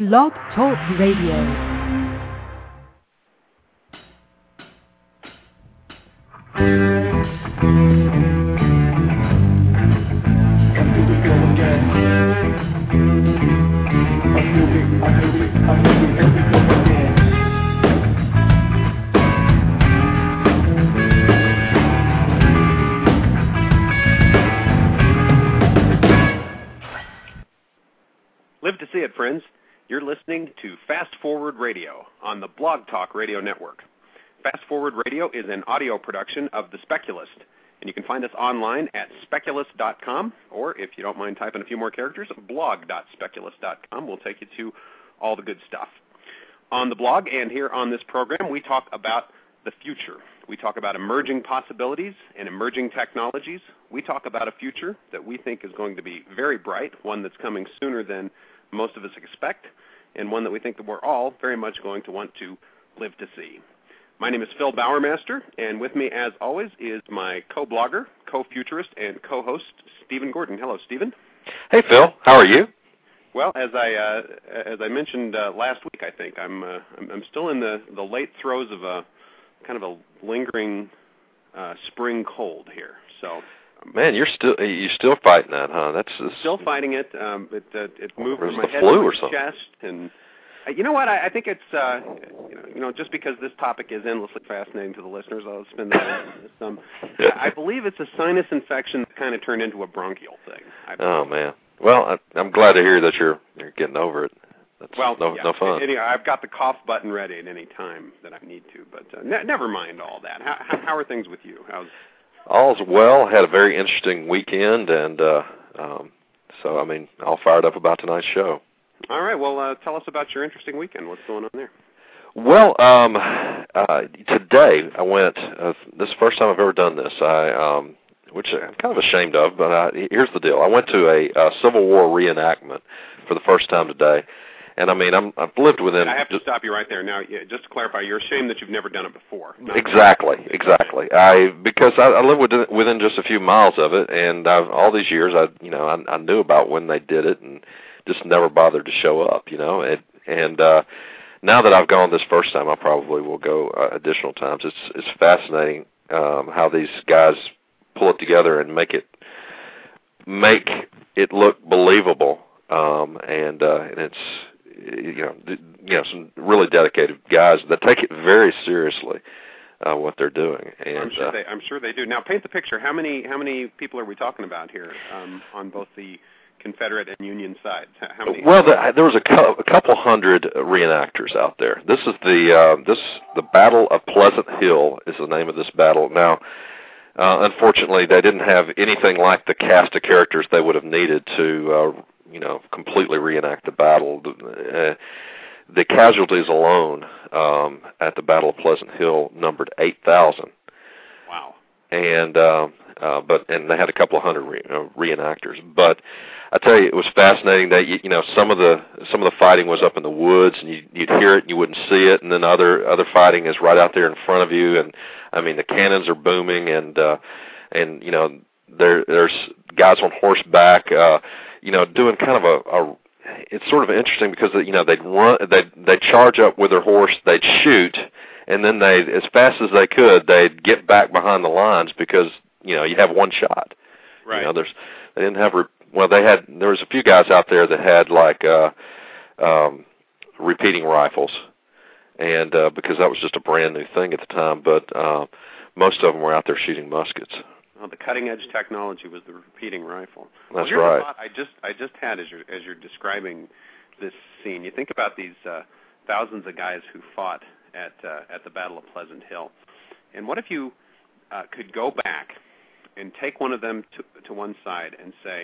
Blog Talk Radio. Live to see it, friends. You're listening to Fast Forward Radio on the Blog Talk Radio Network. Fast Forward Radio is an audio production of The Speculist, and you can find us online at speculist.com, or if you don't mind typing a few more characters, blog.speculist.com will take you to all the good stuff. On the blog and here on this program, we talk about the future. We talk about emerging possibilities and emerging technologies. We talk about a future that we think is going to be very bright, one that's coming sooner than most of us expect, and one that we think that we're all very much going to want to live to see. My name is Phil Bowermaster, and with me, as always, is my co-blogger, co-futurist, and co-host, Stephen Gordon. Hello, Stephen. Hey, Phil. How are you? Well, as I mentioned last week, I think I'm still in the late throes of a kind of a lingering spring cold here. So, man, you're still fighting that, huh? That's still fighting it. It moved from my head to my chest, and you know what? I think it's just because this topic is endlessly fascinating to the listeners, I'll spend some. I believe it's a sinus infection that kind of turned into a bronchial thing. Oh man. Well, I'm glad to hear that you're getting over it. That's no fun. Anyway, I've got the cough button ready at any time that I need to, but never mind all that. How are things with you? All's well. Had a very interesting weekend, and so, I mean, all fired up about tonight's show. All right. Well, tell us about your interesting weekend. What's going on there? Well, today I went, this is the first time I've ever done this, which I'm kind of ashamed of, but here's the deal. I went to a Civil War reenactment for the first time today. And I mean, I've lived within. I have to stop you right there. Now, just to clarify, you're ashamed that you've never done it before. Exactly. Because I live within just a few miles of it, and all these years, I knew about when they did it, and just never bothered to show up. And now that I've gone this first time, I probably will go additional times. It's fascinating how these guys pull it together and make it look believable, and it's. Some really dedicated guys that take it very seriously, what they're doing. And I'm sure they do. Now, paint the picture. How many people are we talking about here on both the Confederate and Union sides? How many? Well, there was a couple hundred reenactors out there. This is the Battle of Pleasant Hill is the name of this battle. Now, unfortunately, they didn't have anything like the cast of characters they would have needed to completely reenact the battle. The casualties alone at the Battle of Pleasant Hill numbered 8,000. Wow. And and they had a couple of hundred reenactors. But I tell you, it was fascinating that some of the fighting was up in the woods, and you'd hear it and you wouldn't see it, and then other fighting is right out there in front of you, and I mean the cannons are booming, and there's guys on horseback. Doing kind of it's sort of interesting because they'd charge up with their horse, they'd shoot, and then as fast as they could, they'd get back behind the lines because you have one shot. Right. They didn't have there was a few guys out there that had like repeating rifles, and because that was just a brand new thing at the time, but most of them were out there shooting muskets. Well, the cutting-edge technology was the repeating rifle. That's right. The thought I just had as you're describing this scene. You think about these thousands of guys who fought at the Battle of Pleasant Hill, and what if you could go back and take one of them to one side and say,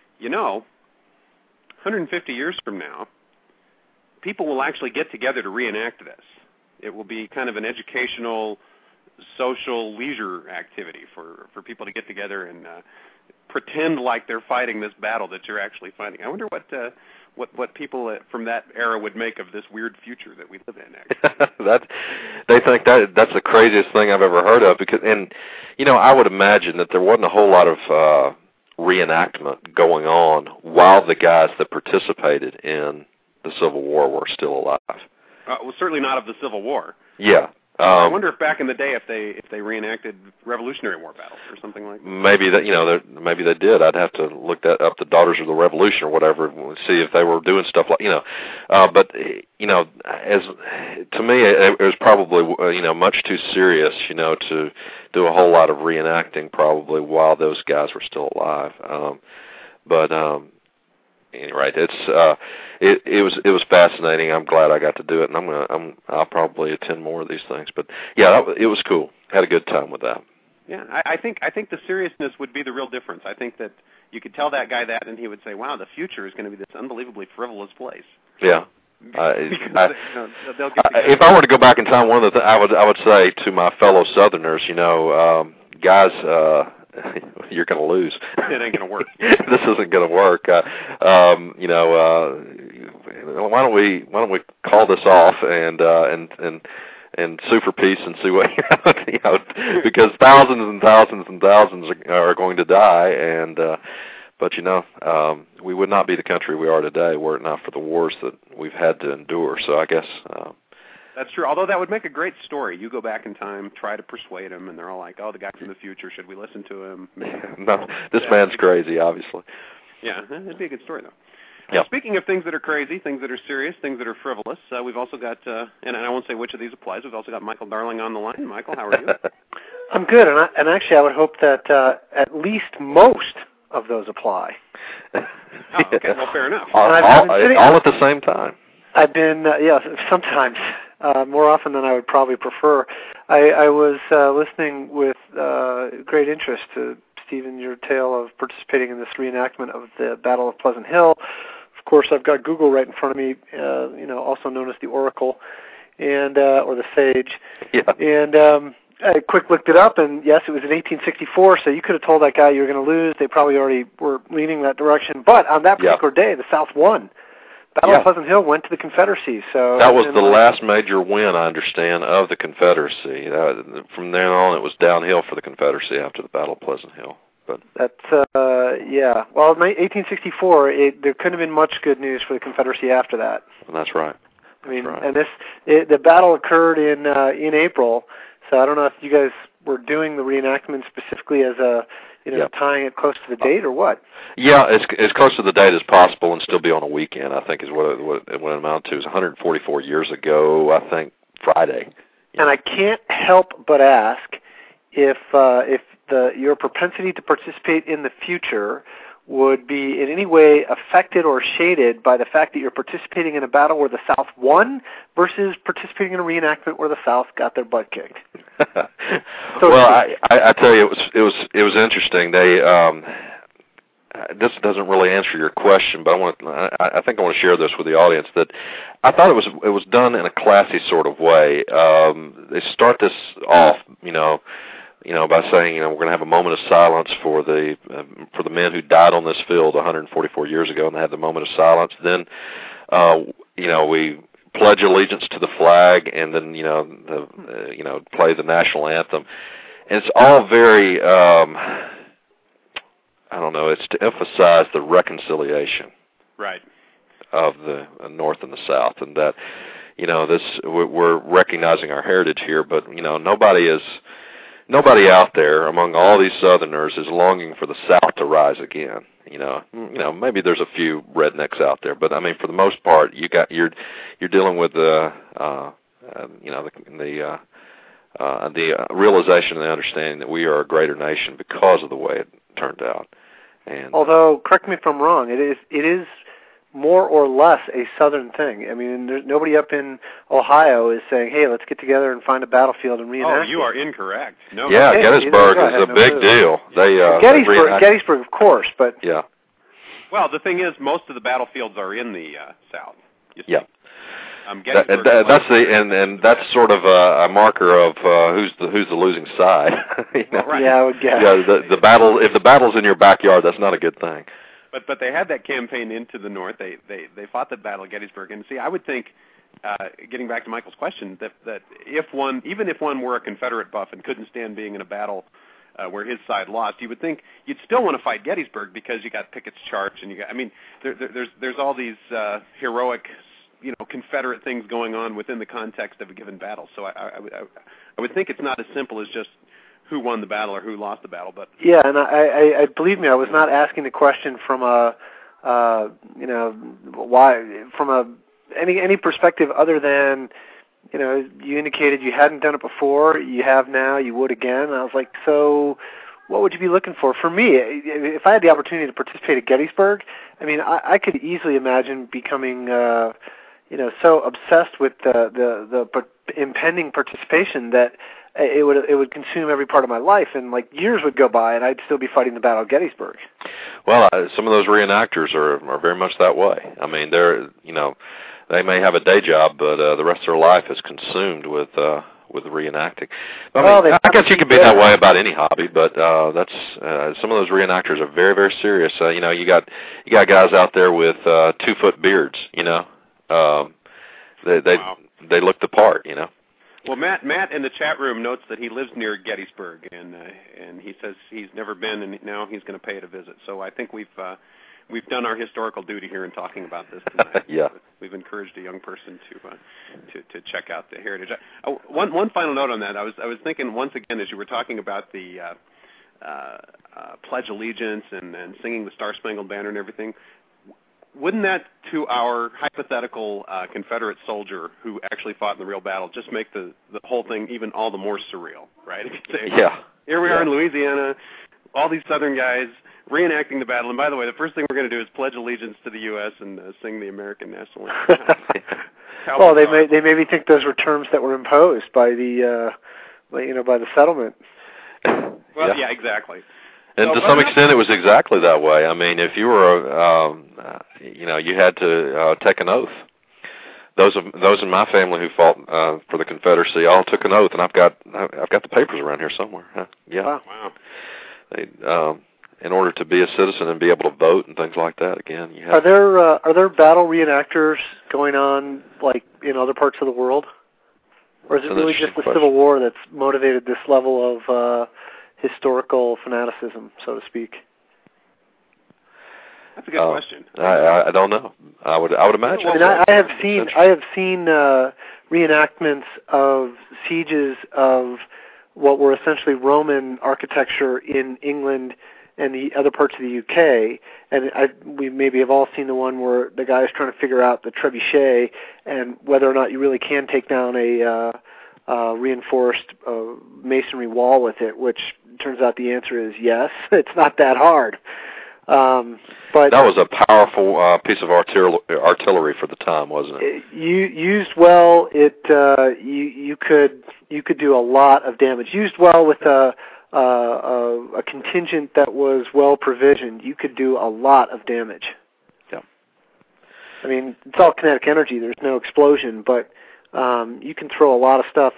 150 years from now, people will actually get together to reenact this. It will be kind of an educational, social leisure activity for people to get together and pretend like they're fighting this battle that you're actually fighting. I wonder what people from that era would make of this weird future that we live in. They think that's the craziest thing I've ever heard of. I would imagine that there wasn't a whole lot of reenactment going on while the guys that participated in the Civil War were still alive. Well, certainly not of the Civil War. Yeah. I wonder if back in the day if they reenacted Revolutionary War battles or something like that. Maybe maybe they did. I'd have to look that up, the Daughters of the Revolution or whatever, and see if they were doing stuff like But as to me, it was probably much too serious to do a whole lot of reenacting probably while those guys were still alive. Right, it was fascinating. I'm glad I got to do it, and I'll probably attend more of these things. But yeah, it was cool. Had a good time with that. Yeah, I think the seriousness would be the real difference. I think that you could tell that guy that, and he would say, "Wow, the future is going to be this unbelievably frivolous place." Yeah. They'll get if I were to go back in time, one of the I would say to my fellow Southerners, guys. You're going to lose. It ain't going to work. This isn't going to work. Why don't we call this off and sue for peace and see what because thousands and thousands and thousands are going to die, but we would not be the country we are today were it not for the wars that we've had to endure. So I guess. That's true, although that would make a great story. You go back in time, try to persuade them, and they're all like, oh, the guy from the future, should we listen to him? No, this man's crazy, obviously. Yeah, it'd be a good story, though. Yep. Speaking of things that are crazy, things that are serious, things that are frivolous, we've also got, and I won't say which of these applies, we've also got Michael Darling on the line. Michael, how are you? I'm good, and actually I would hope that at least most of those apply. Oh, okay, well, fair enough. All at the same time. I've been, sometimes. More often than I would probably prefer. I was listening with great interest to, Stephen, your tale of participating in this reenactment of the Battle of Pleasant Hill. Of course, I've got Google right in front of me, also known as the Oracle, and or the Sage. Yeah. And I quick looked it up, and yes, it was in 1864, so you could have told that guy you were going to lose. They probably already were leaning that direction. But on that particular day, the South won. Battle of Pleasant Hill went to the Confederacy. So that was the last major win, I understand, of the Confederacy. From then on, it was downhill for the Confederacy after the Battle of Pleasant Hill. But that's yeah. Well, in 1864, there couldn't have been much good news for the Confederacy after that. That's right. I mean, and the battle occurred in April. So I don't know if you guys were doing the reenactment specifically as a tying it close to the date or what? Yeah, as close to the date as possible and still be on a weekend, I think is what it amounted to. It was 144 years ago, I think, Friday. And I can't help but ask if your propensity to participate in the future would be in any way affected or shaded by the fact that you're participating in a battle where the South won versus participating in a reenactment where the South got their butt kicked. Well, I tell you, it was interesting. They this doesn't really answer your question, but I think I want to share this with the audience that I thought it was done in a classy sort of way. They start this off, by saying, we're going to have a moment of silence for the men who died on this field 144 years ago, and they have the moment of silence. Then, we pledge allegiance to the flag, and then, play the national anthem. And it's all very, it's to emphasize the reconciliation. Right. Of the North and the South, and that, we're recognizing our heritage here, but, nobody out there among all these Southerners is longing for the South to rise again. Maybe there's a few rednecks out there, but I mean, for the most part, you're dealing with the realization and the understanding that we are a greater nation because of the way it turned out. And although, correct me if I'm wrong, it is more or less a Southern thing. I mean, nobody up in Ohio is saying, hey, let's get together and find a battlefield and reenact. Oh, you are incorrect. No. Yeah, Gettysburg is a big deal. Gettysburg, of course, but... Yeah. Well, the thing is, most of the battlefields are in the South. Yeah. That's sort of a marker of who's the losing side. Right. Yeah, I would guess. Yeah, if the battle's in your backyard, that's not a good thing. But they had that campaign into the North. They fought the Battle of Gettysburg. And see, I would think, getting back to Michael's question, that even if one were a Confederate buff and couldn't stand being in a battle where his side lost, you would think you'd still want to fight Gettysburg because you got Pickett's Charge and there's all these heroic Confederate things going on within the context of a given battle. So I would think it's not as simple as just who won the battle or who lost the battle. But yeah, and I believe me, I was not asking the question from any perspective other than, you indicated you hadn't done it before, you have now, you would again. And I was like, so what would you be looking for? For me, if I had the opportunity to participate at Gettysburg, I could easily imagine becoming, so obsessed with the impending participation that it would consume every part of my life, and years would go by, and I'd still be fighting the Battle of Gettysburg. Well, some of those reenactors are very much that way. They may have a day job, but the rest of their life is consumed with reenacting. I guess you could be that way about any hobby, but that's some of those reenactors are very, very serious. You got guys out there with 2-foot beards. They look the part. Well, Matt in the chat room notes that he lives near Gettysburg, and he says he's never been, and now he's going to pay it a visit. So I think we've done our historical duty here in talking about this tonight. Yeah, we've encouraged a young person to check out the heritage. One final note on that. I was thinking once again as you were talking about the Pledge Allegiance and singing the Star Spangled Banner and everything. Wouldn't that, to our hypothetical Confederate soldier who actually fought in the real battle, just make the whole thing even all the more surreal, right? If you say, here we are in Louisiana, all these Southern guys reenacting the battle, and by the way, the first thing we're going to do is pledge allegiance to the U.S. and sing the American national anthem. Well, they maybe think those were terms that were imposed by the by the settlement. Well, yeah exactly. And to some extent, it was exactly that way. If you were, you had to take an oath. Those in my family who fought for the Confederacy all took an oath, and I've got the papers around here somewhere. Yeah. Wow. In order to be a citizen and be able to vote and things like that, again, you have. Are there battle reenactors going on in other parts of the world, or is it really just the Civil War that's motivated this level of historical fanaticism, so to speak? That's a good question. I don't know. I would imagine. I have seen reenactments of sieges of what were essentially Roman architecture in England and the other parts of the UK, and we maybe have all seen the one where the guy is trying to figure out the trebuchet and whether or not you really can take down a reinforced masonry wall with it, which turns out the answer is yes. It's not that hard. But that was a powerful piece of artillery for the time, wasn't it? Used well, you could do a lot of damage. Used well with a contingent that was well provisioned, you could do a lot of damage. Yeah. It's all kinetic energy. There's no explosion, but you can throw a lot of stuff.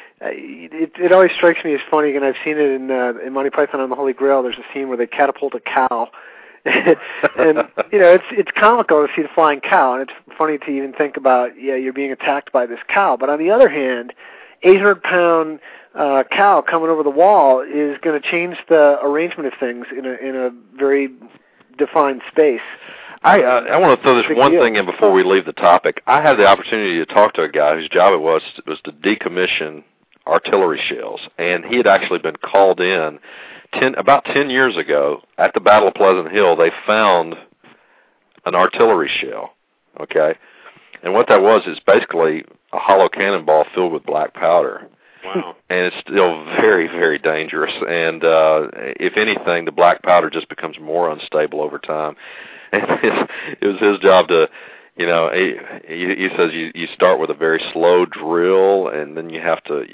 It always strikes me as funny, and I've seen it in Monty Python and the Holy Grail. There's a scene where they catapult a cow, and it's comical to see the flying cow, and it's funny to even think about you're being attacked by this cow. But on the other hand, 800-pound cow coming over the wall is going to change the arrangement of things in a very defined space. I want to throw this one thing in before we leave the topic. I had the opportunity to talk to a guy whose job it was to decommission artillery shells, and he had actually been called in about 10 years ago at the Battle of Pleasant Hill. They found an artillery shell, okay? And what that was is basically a hollow cannonball filled with black powder. Wow. And it's still very, very dangerous. And if anything, the black powder just becomes more unstable over time. And it was his job to, he says you start with a very slow drill, and then you have to,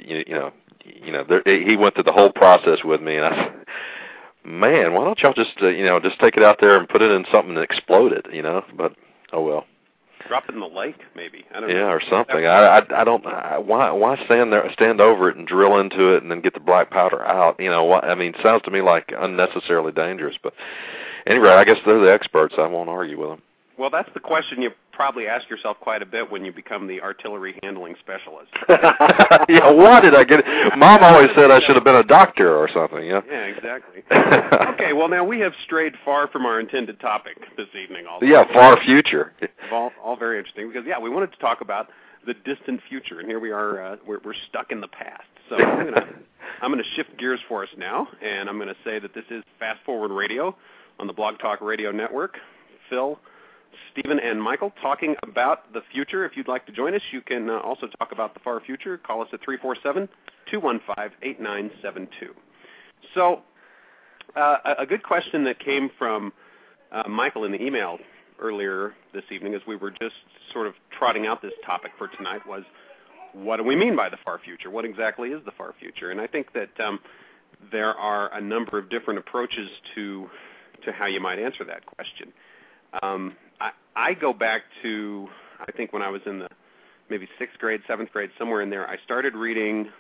he went through the whole process with me, and I said, man, why don't y'all just take it out there and put it in something and explode it, But oh well. Drop it in the lake, maybe. I don't know. Yeah, or something. I don't. Why stand over it and drill into it and then get the black powder out? It sounds to me like unnecessarily dangerous. But anyway, I guess they're the experts. I won't argue with them. Well, that's the question you probably ask yourself quite a bit when you become the artillery handling specialist. Yeah, why did I get it? Mom always said I should have been a doctor or something. Yeah. Yeah, exactly. Okay, well, now we have strayed far from our intended topipic this evening. Yeah, far future. All very interesting because, yeah, we wanted to talk about the distant future, and here we are. We're stuck in the past. So I'm gonna shift gears for us now, and I'm going to say that this is Fast Forward Radio on the Blog Talk Radio Network. Phil, Stephen, and Michael talking about the future. If you'd like to join us, you can also talk about the far future. Call us at 347-215-8972. So a good question that came from Michael in the email earlier this evening as we were just sort of trotting out this topic for tonight was, what do we mean by the far future? What exactly is the far future? And I think that there are a number of different approaches to how you might answer that question. I go back to, I think when I was in the maybe 6th grade, 7th grade, somewhere in there, I started reading,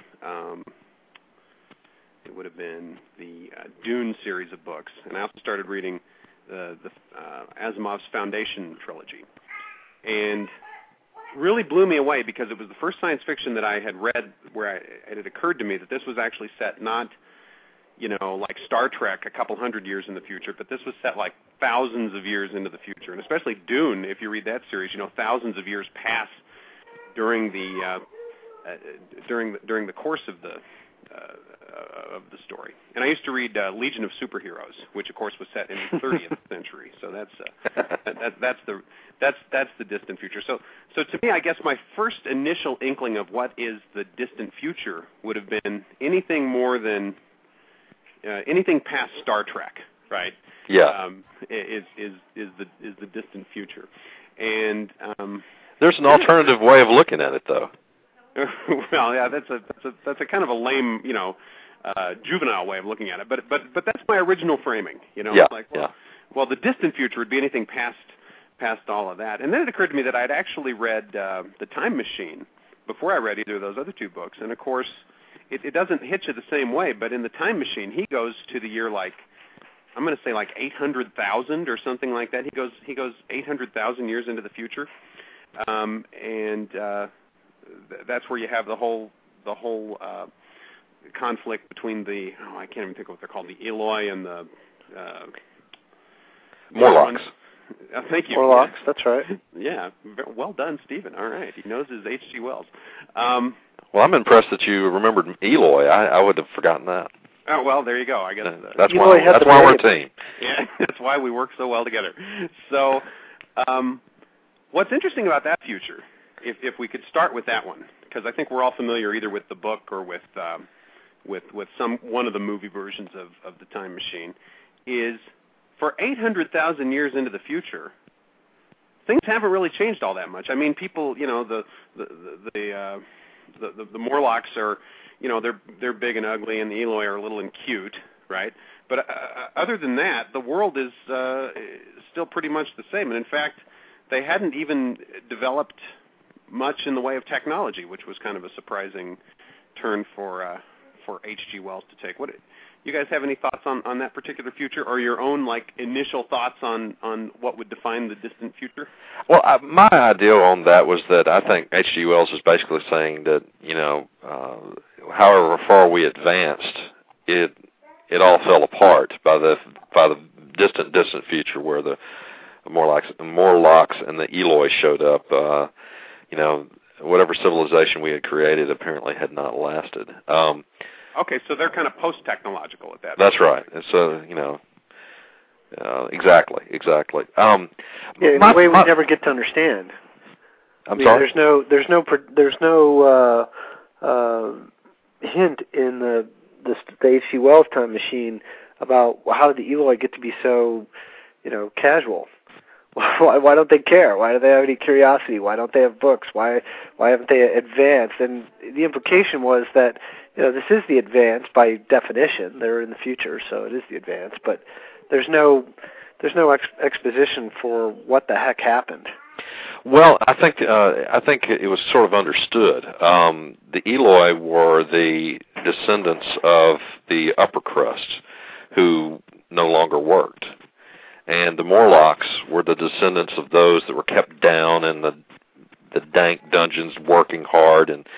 it would have been the Dune series of books, and I also started reading Asimov's Foundation trilogy. And really blew me away because it was the first science fiction that I had read where it had occurred to me that this was actually set not, like Star Trek a couple hundred years in the future, but this was set like thousands of years into the future. And especially Dune, if you read that series, thousands of years pass during the course of the story. And I used to read Legion of Superheroes, which of course was set in the 30th century. So that's the distant future. So to me, I guess my first initial inkling of what is the distant future would have been anything more than anything past Star Trek, right? Yeah. Is the distant future, and there's an alternative way of looking at it, though. Well, yeah, that's a kind of a lame, juvenile way of looking at it. But that's my original framing, Yeah. Well, the distant future would be anything past all of that. And then it occurred to me that I'd actually read The Time Machine before I read either of those other two books. And of course, it doesn't hit you the same way. But in The Time Machine, he goes to the year I'm going to say 800,000 or something like that. He goes 800,000 years into the future, and that's where you have the whole conflict between I can't even think of what they're called, the Eloi and the Morlocks. Thank you. Morlocks, that's right. Yeah, well done, Stephen. All right, he knows his H.G. Wells. Well, I'm impressed that you remembered Eloi. I would have forgotten that. Oh, well, there you go. I guess that's why we're a team. Yeah, that's why we work so well together. So, what's interesting about that future, if we could start with that one, because I think we're all familiar either with the book or with one of the movie versions of The Time Machine, is for 800,000 years into the future, things haven't really changed all that much. I mean, people, the Morlocks are, they're big and ugly, and the Eloi are little and cute, right? But other than that, the world is still pretty much the same. And in fact, they hadn't even developed much in the way of technology, which was kind of a surprising turn for H.G. Wells to take. What you guys have any thoughts on that particular future, or your own initial thoughts on what would define the distant future? Well, my idea on that was that I think H.G. Wells is basically saying that however far we advanced, it all fell apart by the distant future where the Morlocks and the Eloi showed up. Whatever civilization we had created apparently had not lasted. Okay, so they're kind of post-technological at that point. That's right. And so, exactly. In a way we never get to understand. I'm sorry? There's no hint in the H.G. Wells Time Machine about how did the Eloi get to be so, casual. Why don't they care? Why do they have any curiosity? Why don't they have books? Why haven't they advanced? And the implication was that this is the advance by definition. They're in the future, so it is the advance. But there's no exposition for what the heck happened. Well, I think it was sort of understood. The Eloi were the descendants of the upper crust who no longer worked. And the Morlocks were the descendants of those that were kept down in the dank dungeons, working hard, and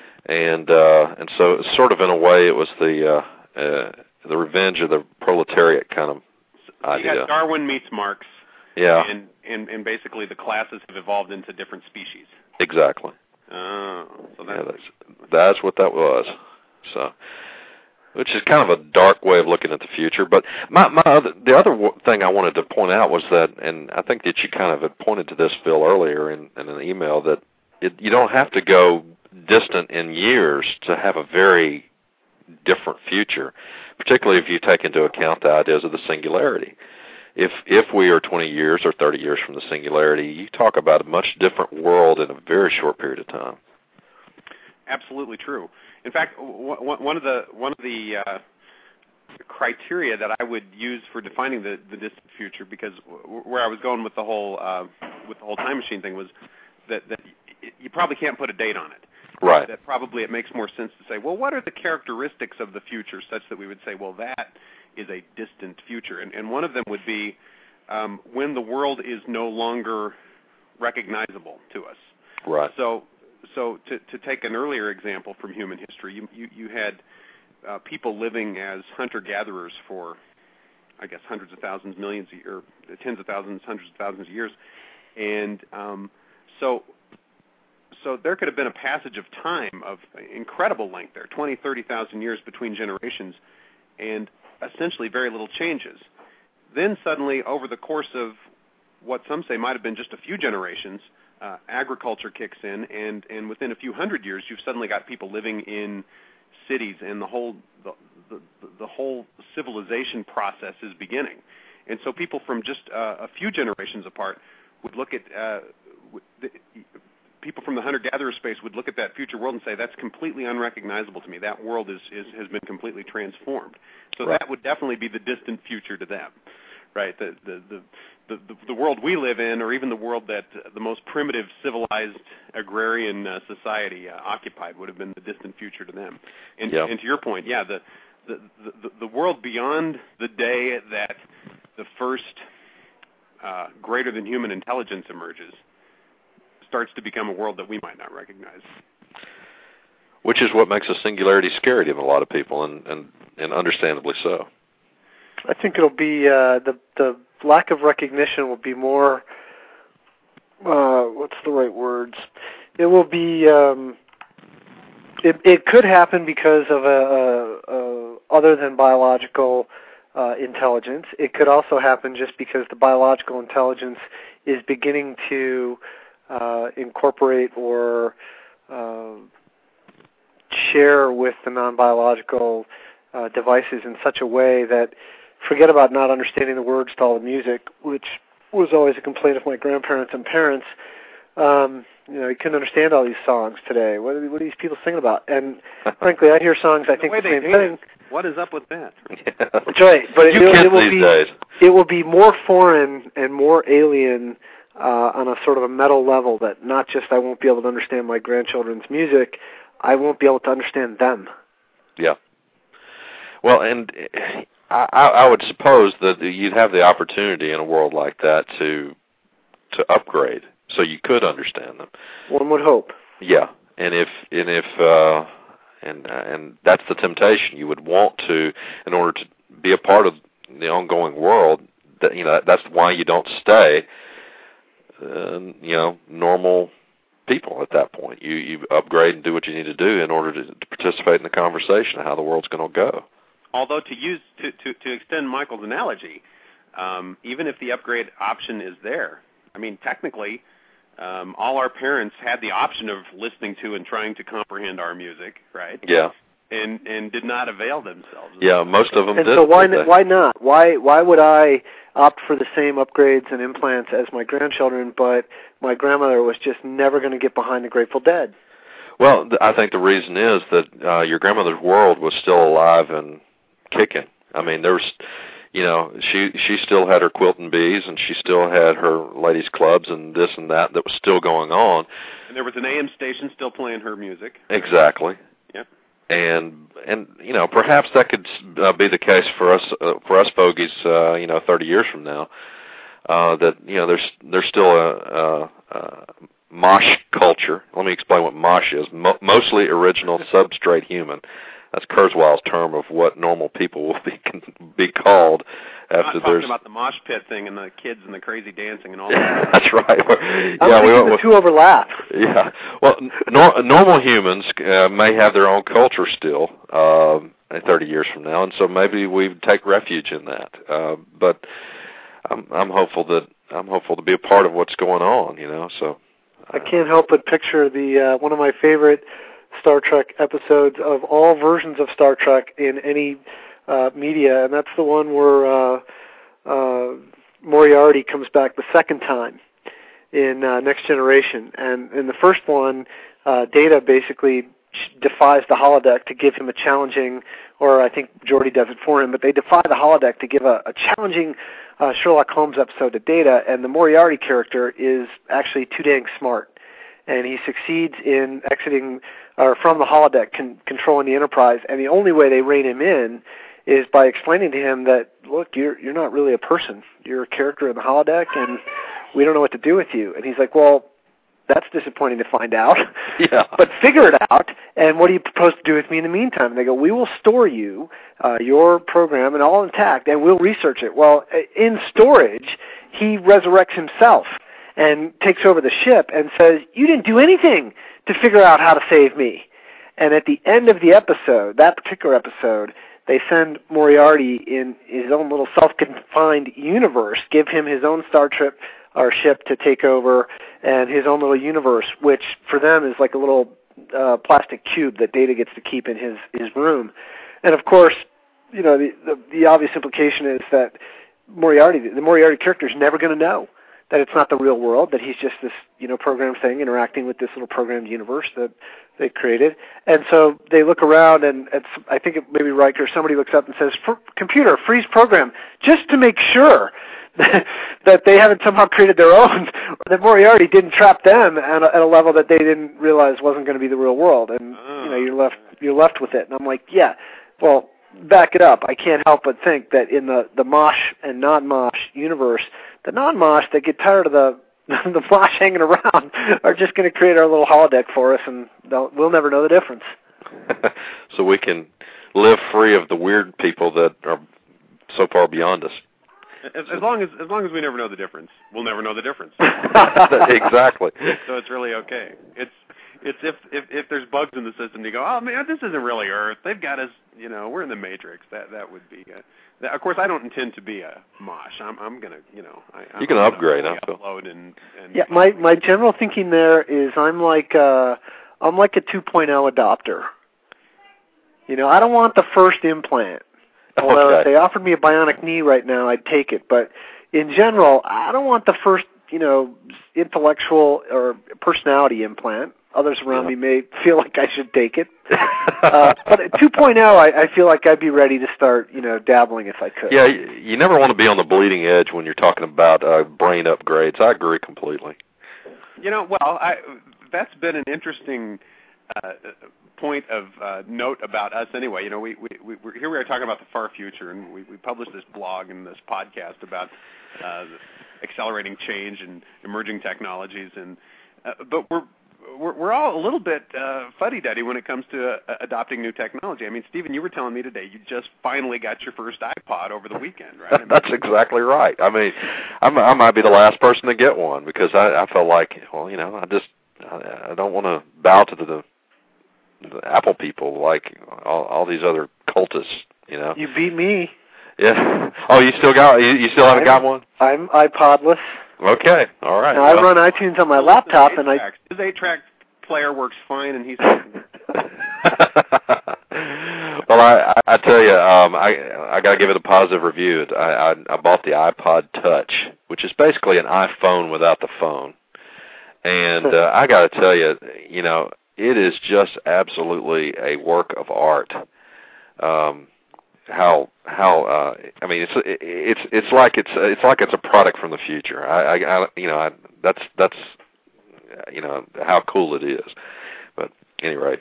so sort of in a way it was the revenge of the proletariat kind of idea. You got Darwin meets Marx. Yeah. And basically the classes have evolved into different species. Exactly. Oh, so that's what that was. So, which is kind of a dark way of looking at the future. But the other thing I wanted to point out was that, and I think that you kind of had pointed to this, Phil, earlier in an email, that you don't have to go distant in years to have a very different future, particularly if you take into account the ideas of the singularity. If we are 20 years or 30 years from the singularity, you talk about a much different world in a very short period of time. Absolutely true. In fact, one of the criteria that I would use for defining the distant future, because where I was going with the whole time machine thing was that you probably can't put a date on it. Right. That probably it makes more sense to say, well, what are the characteristics of the future such that we would say, well, that is a distant future. And one of them would be when the world is no longer recognizable to us. Right. So to take an earlier example from human history, you had people living as hunter-gatherers for, I guess, hundreds of thousands, millions, or tens of thousands, hundreds of thousands of years. And so there could have been a passage of time of incredible length there, 20, 30,000 years between generations, and essentially very little changes. Then suddenly, over the course of what some say might have been just a few generations, agriculture kicks in, and within a few hundred years, you've suddenly got people living in cities, and the whole civilization process is beginning. And so people from just a few generations apart would look at people from the hunter-gatherer space would look at that future world and say, that's completely unrecognizable to me. That world has been completely transformed. So right. That would definitely be the distant future to them, right? The world we live in, or even the world that the most primitive civilized agrarian society occupied, would have been the distant future to them. And, yeah. and to your point, yeah, the world beyond the day that the first greater than human intelligence emerges starts to become a world that we might not recognize. Which is what makes a singularity scary to a lot of people, and understandably so. I think it'll be the lack of recognition will be more. What's the right words? It will be. It could happen because of a other than biological intelligence. It could also happen just because the biological intelligence is beginning to incorporate or share with the non-biological devices in such a way that, forget about not understanding the words to all the music, which was always a complaint of my grandparents and parents. You couldn't understand all these songs today. What are these people singing about? And frankly, I hear songs, I think the same thing. What is up with that? That's right. But it will be more foreign and more alien on a sort of a metal level, that not just I won't be able to understand my grandchildren's music, I won't be able to understand them. Yeah. Well, and I would suppose that you'd have the opportunity in a world like that to upgrade, so you could understand them. One would hope. Yeah, and that's the temptation. You would want to, in order to be a part of the ongoing world. That's why you don't stay. Normal people at that point. You upgrade and do what you need to do in order to participate in the conversation of how the world's going to go. Although to extend Michael's analogy, even if the upgrade option is there, I mean, technically, all our parents had the option of listening to and trying to comprehend our music, right? Yeah. And did not avail themselves. Yeah, most of them did. And so why not? Why would I opt for the same upgrades and implants as my grandchildren, but my grandmother was just never going to get behind the Grateful Dead? Well, I think the reason is that your grandmother's world was still alive and kicking. I mean, she still had her quilt and bees, and she still had her ladies' clubs and this and that was still going on. And there was an AM station still playing her music. Exactly. Yep. And perhaps that could be the case for us fogies, 30 years from now. that there's still a mosh culture. Let me explain what mosh is. Mostly original substrate human. That's Kurzweil's term of what normal people will be called after I'm not talking about the mosh pit thing and the kids and the crazy dancing and all that. That's right. The two overlap. Yeah. Well, normal humans may have their own culture still 30 years from now, and so maybe we take refuge in that. But I'm hopeful to be a part of what's going on. So I can't help but picture the one of my favorite Star Trek episodes of all versions of Star Trek in any media, and that's the one where Moriarty comes back the second time in Next Generation. And in the first one, Data basically defies the holodeck to give him a challenging, or I think Geordi does it for him, but they defy the holodeck to give a challenging Sherlock Holmes episode to Data, and the Moriarty character is actually too dang smart. And he succeeds in exiting from the holodeck, controlling the Enterprise, and the only way they rein him in is by explaining to him that, look, you're not really a person. You're a character in the holodeck, and we don't know what to do with you. And he's like, well, that's disappointing to find out. Yeah. But figure it out, and what do you propose to do with me in the meantime? And they go, we will store you, your program, and all intact, and we'll research it. Well, in storage, he resurrects himself and takes over the ship and says, you didn't do anything to figure out how to save me. And at the end of the episode, that particular episode, they send Moriarty in his own little self-confined universe, give him his own ship to take over, and his own little universe, which for them is like a little plastic cube that Data gets to keep in his room. And of course, the obvious implication is that the Moriarty character is never going to know that it's not the real world, that he's just this, programmed thing interacting with this little programmed universe that they created. And so they look around, and I think it maybe Riker, somebody looks up and says, computer, freeze program, just to make sure that they haven't somehow created their own, or that Moriarty didn't trap them at a level that they didn't realize wasn't going to be the real world. And, you're left with it. And I'm like, yeah, well, back it up. I can't help but think that in the Mosh and non-Mosh universe, the non-Mosh that get tired of the Mosh hanging around are just going to create our little holodeck for us, and we'll never know the difference. So we can live free of the weird people that are so far beyond us. As long as we never know the difference, we'll never know the difference. Exactly. So it's really okay. It's if there's bugs in the system, you go, oh man, this isn't really Earth. They've got us, we're in the Matrix. That would be. Of course, I don't intend to be a Mosh. I'm gonna, you can upgrade. Upload and yeah. My general thinking there is I'm like a 2.0 adopter. I don't want the first implant. Although if they offered me a bionic knee right now, I'd take it. But in general, I don't want the first, intellectual or personality implant. Others around me may feel like I should take it. But at 2.0, I feel like I'd be ready to start, dabbling if I could. Yeah, you never want to be on the bleeding edge when you're talking about brain upgrades. I agree completely. That's been an interesting point of note about us anyway. We're here we are talking about the far future, and we published this blog and this podcast about accelerating change and emerging technologies, and but we're all a little bit fuddy-duddy when it comes to adopting new technology. I mean, Stephen, you were telling me today you just finally got your first iPod over the weekend, right? That's exactly right. I mean, I might be the last person to get one because I felt like, I don't want to bow to the Apple people like all these other cultists, You beat me. Yeah. Oh, you still haven't got one? I'm iPodless. Okay. All right. Now, I run iTunes on my laptop, and his 8-track player works fine, and he's. Well, I tell you, I got to give it a positive review. I bought the iPod Touch, which is basically an iPhone without the phone, and I got to tell you, it is just absolutely a work of art. I mean, it's like it's a product from the future. That's how cool it is. But anyway,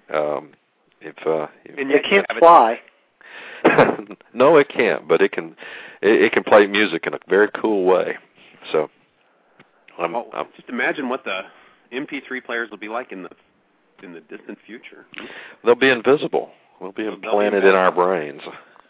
it can't fly. No, it can't. But it can play music in a very cool way. So, just imagine what the MP3 players will be like in the distant future. They'll be invisible. They'll be implanted in our brains.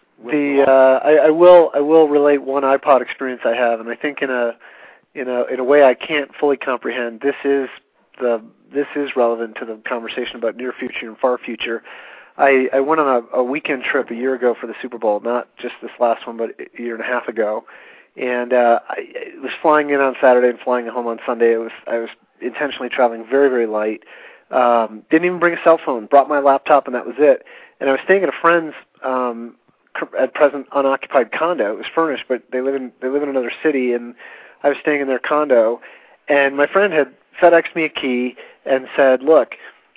I will relate one iPod experience I have, and I think in a way I can't fully comprehend. This is relevant to the conversation about near future and far future. I went on a weekend trip a year ago for the Super Bowl, not just this last one, but a year and a half ago, and I was flying in on Saturday and flying home on Sunday. I was intentionally traveling very, very light. Didn't even bring a cell phone. Brought my laptop, and that was it. And I was staying at a friend's at present unoccupied condo. It was furnished, but they live in another city, and I was staying in their condo. And my friend had FedExed me a key and said, "Look,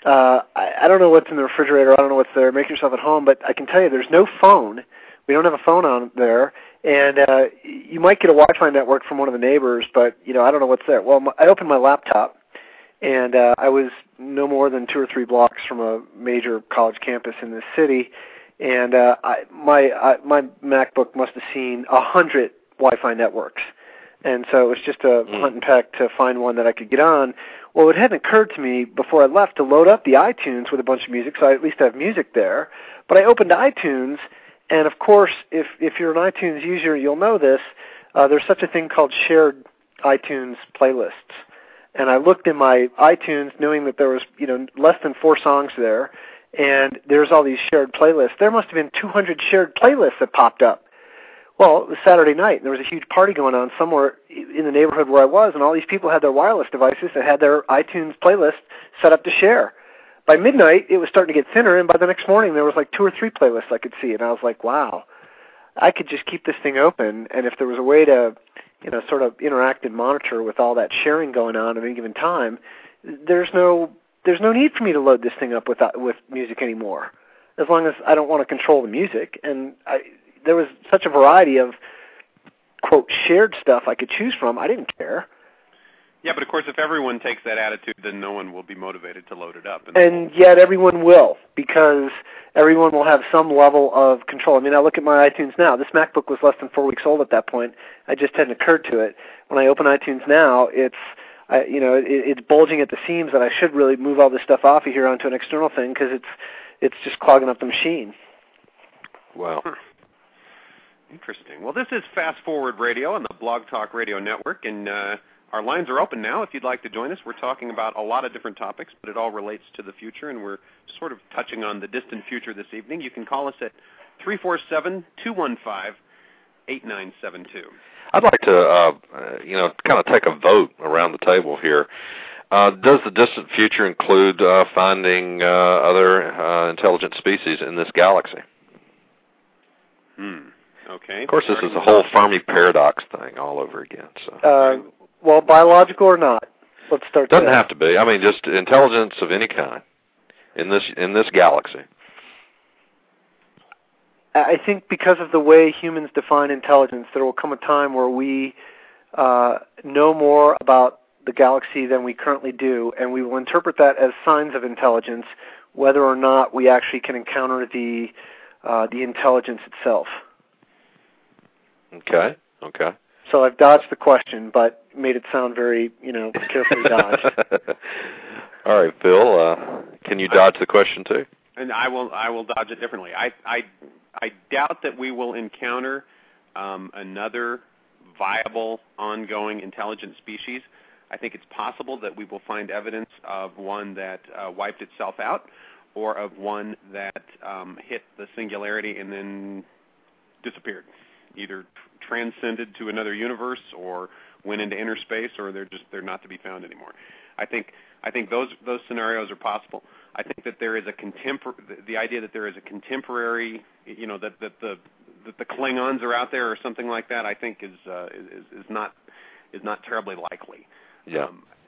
I don't know what's in the refrigerator. I don't know what's there. Make yourself at home, but I can tell you there's no phone. We don't have a phone on there, and you might get a Wi-Fi network from one of the neighbors, but I don't know what's there." Well, I opened my laptop, and I was no more than 2 or 3 blocks from a major college campus in this city, and my MacBook must have seen 100 Wi-Fi networks, and so it was just a hunt and peck to find one that I could get on. Well, it hadn't occurred to me before I left to load up the iTunes with a bunch of music, so I at least have music there. But I opened iTunes, and of course, if you're an iTunes user, you'll know this. There's such a thing called shared iTunes playlists. And I looked in my iTunes knowing that there was, less than 4 songs there, and there's all these shared playlists. There must have been 200 shared playlists that popped up. Well, it was Saturday night, and there was a huge party going on somewhere in the neighborhood where I was, and all these people had their wireless devices that had their iTunes playlist set up to share. By midnight, it was starting to get thinner, and by the next morning, there was like 2 or 3 playlists I could see, and I was like, wow, I could just keep this thing open, and if there was a way to sort of interact and monitor with all that sharing going on at any given time, there's no need for me to load this thing up with music anymore, as long as I don't want to control the music. And there was such a variety of, quote, shared stuff I could choose from. I didn't care. Yeah, but of course, if everyone takes that attitude, then no one will be motivated to load it up. And yet everyone will, because everyone will have some level of control. I mean, I look at my iTunes now. This MacBook was less than 4 weeks old at that point. I just hadn't occurred to it. When I open iTunes now, it's bulging at the seams that I should really move all this stuff off of here onto an external thing, because it's just clogging up the machine. Wow. Interesting. Well, this is Fast Forward Radio on the Blog Talk Radio Network, and our lines are open now if you'd like to join us. We're talking about a lot of different topics, but it all relates to the future, and we're sort of touching on the distant future this evening. You can call us at 347-215-8972. I'd like to, kind of take a vote around the table here. Does the distant future include finding other intelligent species in this galaxy? Okay. Of course, this is the whole Fermi paradox thing all over again. So. Well, biological or not? Let's start there. Doesn't have to be. I mean, just intelligence of any kind in this galaxy. I think because of the way humans define intelligence, there will come a time where we know more about the galaxy than we currently do, and we will interpret that as signs of intelligence, whether or not we actually can encounter the intelligence itself. Okay. So I've dodged the question, but made it sound very, carefully dodged. All right, Phil, can you dodge the question too? And I will dodge it differently. I doubt that we will encounter another viable, ongoing, intelligent species. I think it's possible that we will find evidence of one that wiped itself out, or of one that hit the singularity and then disappeared, either transcended to another universe or went into inner space, or they're not to be found anymore. I think those scenarios are possible. I think that there is the idea that there is a contemporary, that the Klingons are out there or something like that, I think is not terribly likely. Yeah.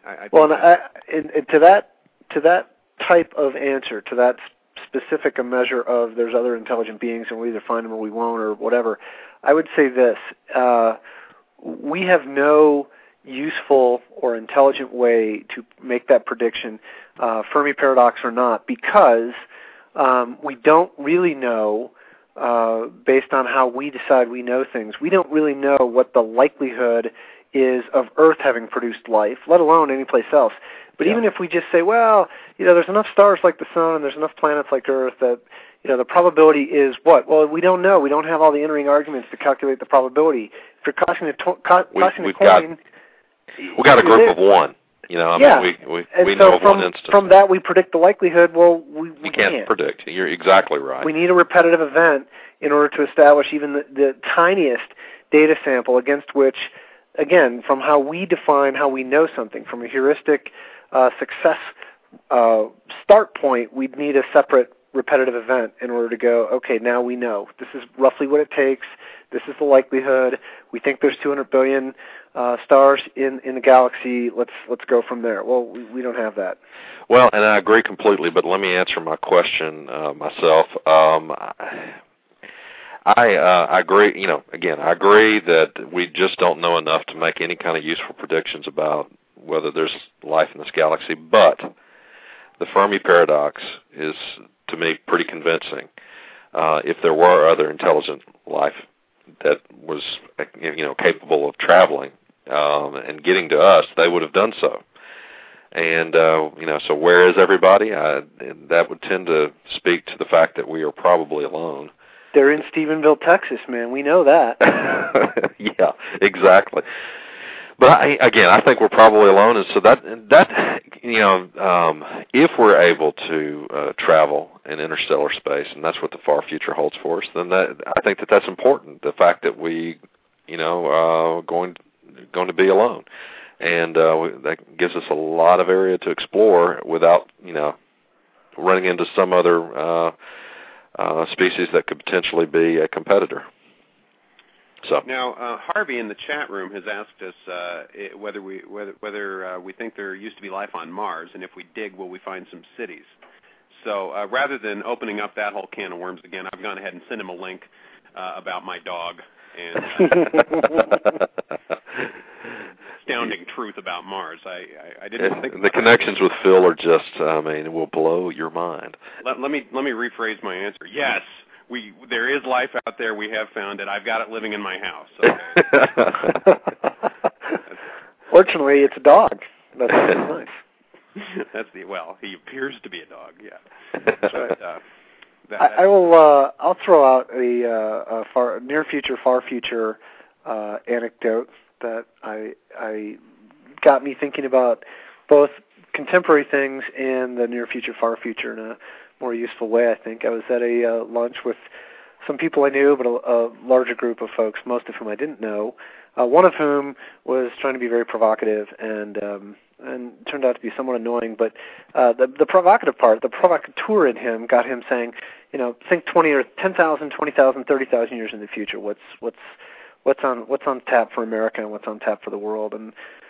To that type of answer, to that specific a measure of there's other intelligent beings and we'll either find them or we won't or whatever, I would say this. We have no useful or intelligent way to make that prediction, Fermi paradox or not, because we don't really know, based on how we decide we know things, we don't really know what the likelihood is of Earth having produced life, let alone any place else. But even if we just say, well, there's enough stars like the Sun and there's enough planets like Earth that, the probability is what? Well, we don't know. We don't have all the entering arguments to calculate the probability. If you're tossing a coin... We got a group of one. We know of one instance. From that, we predict the likelihood. Well, we can't predict. You're exactly right. We need a repetitive event in order to establish even the tiniest data sample against which, again, from how we define how we know something, from a heuristic success start point, we'd need a separate repetitive event in order to go, okay, now we know. This is roughly what it takes. This is the likelihood. We think there's 200 billion stars in the galaxy. Let's go from there. Well, we don't have that. Well, and I agree completely, but let me answer my question myself. I agree, again, I agree that we just don't know enough to make any kind of useful predictions about whether there's life in this galaxy, but the Fermi paradox is, to me, pretty convincing. If there were other intelligent life that was, capable of traveling and getting to us, they would have done so. And, so where is everybody? That would tend to speak to the fact that we are probably alone. They're in Stephenville, Texas, man. We know that. Yeah, exactly. But I think we're probably alone, and so that if we're able to travel in interstellar space, and that's what the far future holds for us, then I think that's important. The fact that we, going to be alone, and that gives us a lot of area to explore without, running into some other species that could potentially be a competitor. So now, Harvey in the chat room has asked us whether we think there used to be life on Mars, and if we dig, will we find some cities? So rather than opening up that whole can of worms again, I've gone ahead and sent him a link about my dog and astounding truth about Mars. I didn't think the connections with Phil are just, it will blow your mind. Let me rephrase my answer. Yes. There is life out there. We have found it. I've got it living in my house. Okay. Fortunately, it's a dog. That's nice. He appears to be a dog. Yeah. But, I will. I'll throw out a near future, far future anecdote that I got me thinking about both contemporary things and the near future, far future in a more useful way, I think. I was at a lunch with some people I knew, but a larger group of folks, most of whom I didn't know, one of whom was trying to be very provocative and turned out to be somewhat annoying. But the provocative part, the provocateur in him, got him saying, think 20 or 10,000, 20,000, 30,000 years in the future. What's on tap for America and what's on tap for the world? And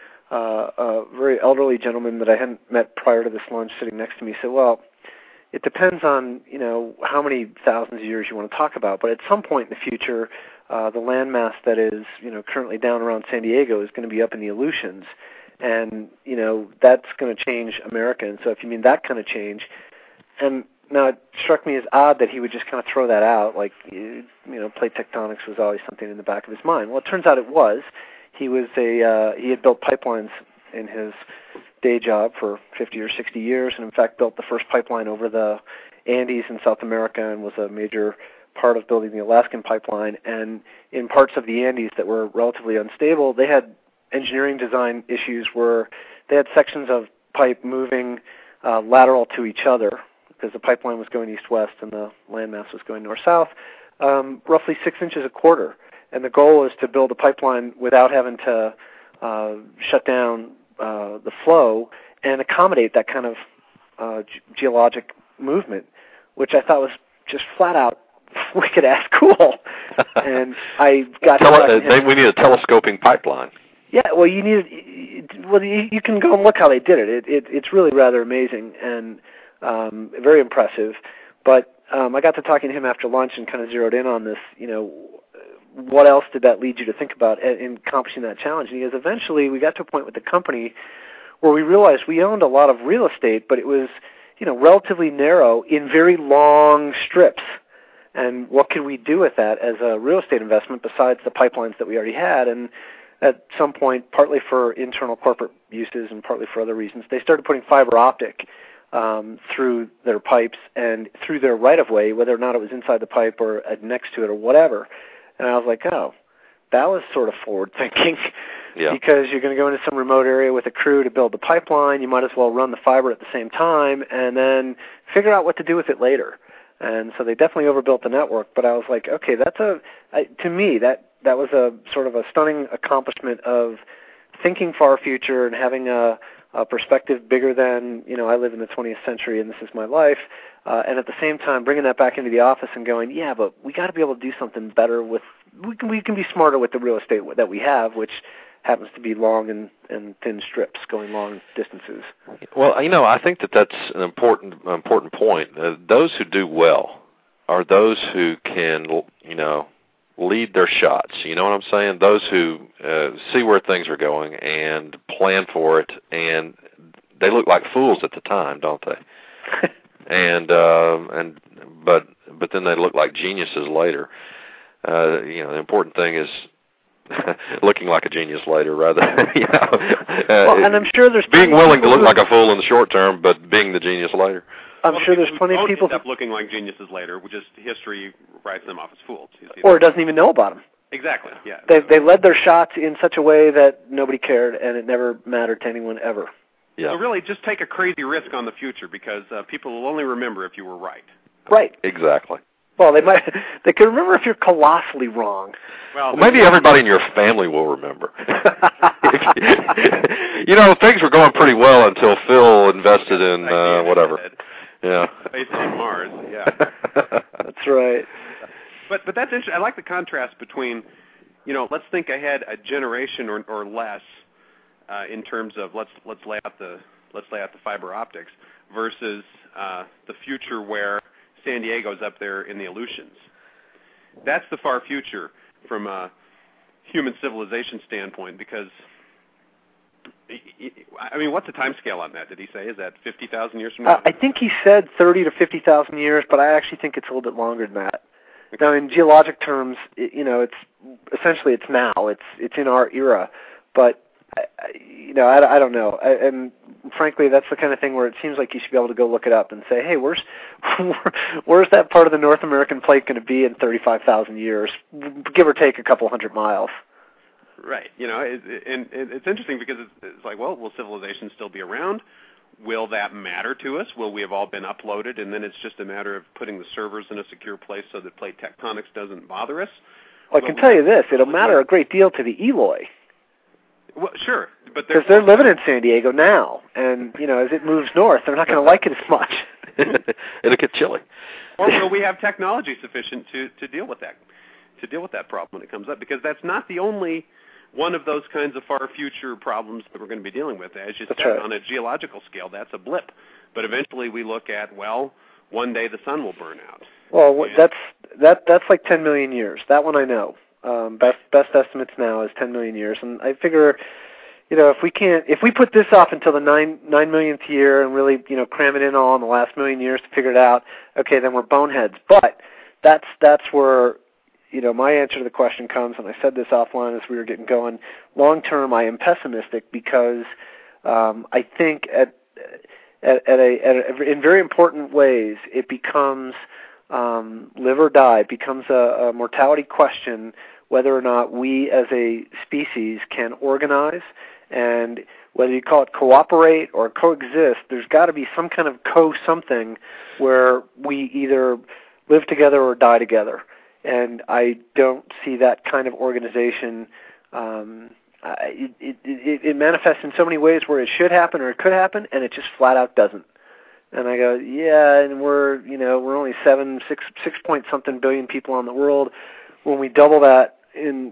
a very elderly gentleman that I hadn't met prior to this lunch sitting next to me said, well, it depends on, how many thousands of years you want to talk about. But at some point in the future, the landmass that is, currently down around San Diego is going to be up in the Aleutians. And, that's going to change America. And so if you mean that kind of change, and now it struck me as odd that he would just kind of throw that out, like, plate tectonics was always something in the back of his mind. Well, it turns out it was. He had built pipelines in his day job for 50 or 60 years, and in fact built the first pipeline over the Andes in South America and was a major part of building the Alaskan pipeline. And in parts of the Andes that were relatively unstable, they had engineering design issues where they had sections of pipe moving lateral to each other because the pipeline was going east-west and the landmass was going north-south, roughly 6 inches a quarter. And the goal is to build a pipeline without having to shut down the flow and accommodate that kind of geologic movement, which I thought was just flat out wicked-ass cool. And I got we need a telescoping pipeline. Yeah, well, you can go and look how they did it. It's really rather amazing and very impressive. But I got to talking to him after lunch and kind of zeroed in on this, what else did that lead you to think about in accomplishing that challenge? And he goes, eventually we got to a point with the company where we realized we owned a lot of real estate, but it was, relatively narrow in very long strips. And what could we do with that as a real estate investment besides the pipelines that we already had? And at some point, partly for internal corporate uses and partly for other reasons, they started putting fiber optic through their pipes and through their right-of-way, whether or not it was inside the pipe or next to it or whatever. And I was like, oh, that was sort of forward-thinking. Yeah. Because you're going to go into some remote area with a crew to build the pipeline. You might as well run the fiber at the same time and then figure out what to do with it later. And so they definitely overbuilt the network. But I was like, okay, to me, that was a sort of a stunning accomplishment of thinking far future and having a perspective bigger than, I live in the 20th century and this is my life. And at the same time, bringing that back into the office and going, yeah, but we got to be able to do something better with. We can be smarter with the real estate that we have, which happens to be long and thin strips going long distances. Well, I think that's an important point. Those who do well are those who can, lead their shots. You know what I'm saying? Those who see where things are going and plan for it, and they look like fools at the time, don't they? but then they look like geniuses later. The important thing is looking like a genius later, rather. Well, and I'm sure there's being willing to look like a fool in the short term, but being the genius later. I'm sure there's plenty of people who end up looking like geniuses later. Just history writes them off as fools. Or doesn't even know about them. Exactly. Yeah. They led their shots in such a way that nobody cared, and it never mattered to anyone ever. Yeah. So really, just take a crazy risk on the future because people will only remember if you were right. Right. Exactly. Well, they can remember if you're colossally wrong. Well, maybe everybody in your family will remember. Things were going pretty well until Phil invested in whatever. Yeah. Space on Mars. Yeah. That's right. But that's interesting. I like the contrast between, let's think ahead a generation or less in terms of let's lay out the fiber optics versus the future where San Diego's up there in the Aleutians. That's the far future from a human civilization standpoint because, what's the time scale on that? Did he say? Is that 50,000 years from now? I think he said 30 to 50,000 years, but I actually think it's a little bit longer than that. Okay. Now, in geologic terms, it's essentially it's now. It's in our era, but I don't know. And frankly, that's the kind of thing where it seems like you should be able to go look it up and say, hey, where's that part of the North American plate going to be in 35,000 years, give or take a couple hundred miles? Right. And it's interesting because it's like, well, will civilization still be around? Will that matter to us? Will we have all been uploaded, and then it's just a matter of putting the servers in a secure place so that plate tectonics doesn't bother us? Well, I can tell you this. It'll matter a great deal to the Eloi. Well, sure, but because they're living in San Diego now, and as it moves north, they're not going to like it as much. It'll get chilly. Or will we have technology sufficient to deal with that problem when it comes up? Because that's not the only one of those kinds of far future problems that we're going to be dealing with. As you said, on a geological scale, that's a blip. But eventually, we look at one day the sun will burn out. Well, that's like 10 million years. That one I know. Best estimates now is 10 million years, and I figure, if we put this off until the 9 millionth year and really, cram it in all in the last million years to figure it out, okay, then we're boneheads. But that's where, my answer to the question comes, and I said this offline as we were getting going. Long term, I am pessimistic because I think in very important ways it becomes live or die. It becomes a mortality question whether or not we as a species can organize, and whether you call it cooperate or coexist, there's got to be some kind of co-something where we either live together or die together. And I don't see that kind of organization. It manifests in so many ways where it should happen or it could happen, and it just flat out doesn't. And I go, yeah, and we're only 6 point something billion people on the world. When we double that in,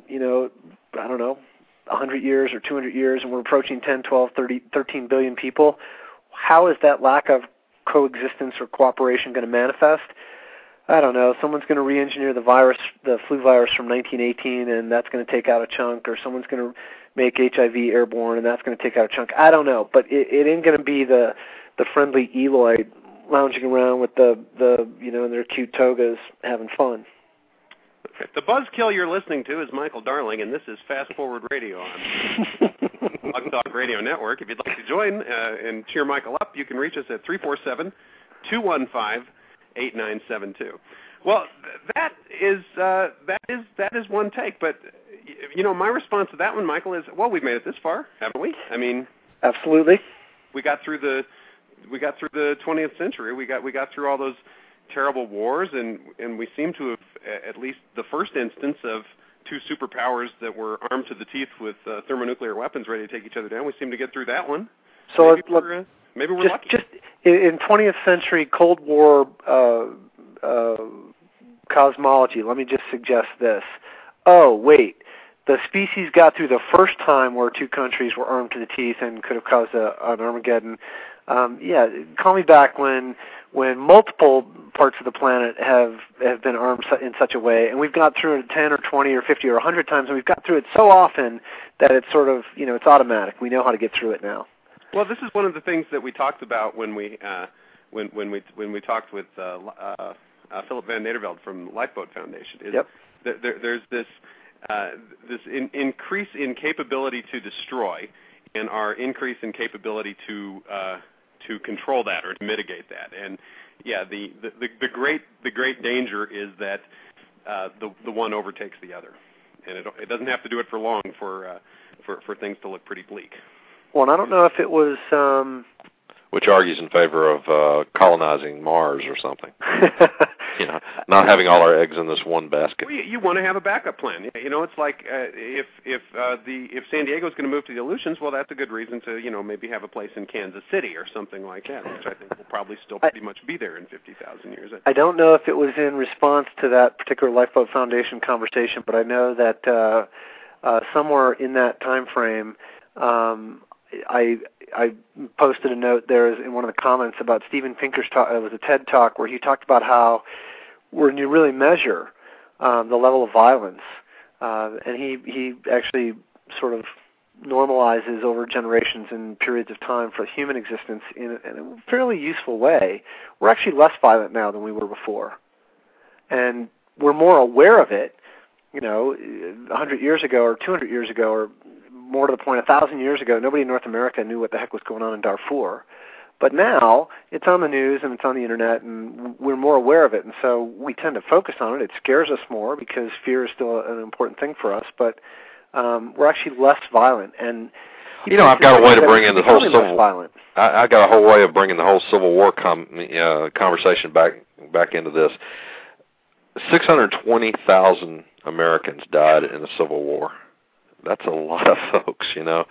100 years or 200 years, and we're approaching 10, 12, 13 billion people, how is that lack of coexistence or cooperation going to manifest? I don't know. Someone's going to re-engineer the flu virus from 1918, and that's going to take out a chunk, or someone's going to make HIV airborne, and that's going to take out a chunk. I don't know, but it ain't going to be the friendly Eloi lounging around with the in their cute togas having fun. The buzzkill you're listening to is Michael Darling, and this is Fast Forward Radio on Blog Talk Radio Network. If you'd like to join and cheer Michael up, you can reach us at 347-215-8972. Well, that is one take, but my response to that one, Michael, is, well, we've made it this far, haven't we? I mean, absolutely. We got through the 20th century. We got through all those terrible wars, and we seem to have, at least the first instance of two superpowers that were armed to the teeth with thermonuclear weapons ready to take each other down. We seem to get through that one. So maybe we're lucky. Just in 20th century Cold War cosmology, let me just suggest this. Oh, wait. The species got through the first time where two countries were armed to the teeth and could have caused an Armageddon. Call me back when multiple parts of the planet have been armed in such a way, and we've got through it 10 or 20 or 50 or 100 times, and we've got through it so often that it's sort of, it's automatic. We know how to get through it now. Well, this is one of the things that we talked about when we talked with Philip Van Nederveld from Lifeboat Foundation. Yep. There's this increase in capability to destroy, and our increase in capability to control that or to mitigate that. And the great danger is that the one overtakes the other, and it doesn't have to do it for long for things to look pretty bleak. Well, and I don't know if it was. Which argues in favor of colonizing Mars or something. Not having all our eggs in this one basket. Well, you want to have a backup plan. It's like if San Diego is going to move to the Aleutians, well, that's a good reason to maybe have a place in Kansas City or something like that, which I think will probably still pretty much be there in 50,000 years. I don't know if it was in response to that particular Lifeboat Foundation conversation, but I know that somewhere in that time frame, I posted a note there in one of the comments about Steven Pinker's talk. It was a TED Talk where he talked about how when you really measure the level of violence, and he actually sort of normalizes over generations and periods of time for human existence in a fairly useful way, we're actually less violent now than we were before. And we're more aware of it, 100 years ago or 200 years ago or more to the point, 1,000 years ago, nobody in North America knew what the heck was going on in Darfur. But now, it's on the news and it's on the Internet, and we're more aware of it, and so we tend to focus on it. It scares us more because fear is still an important thing for us, but we're actually less violent. And I've got a way to bring in the whole civil. I got a whole way of bringing the whole Civil War conversation back into this. 620,000 Americans died in the Civil War. That's a lot of folks,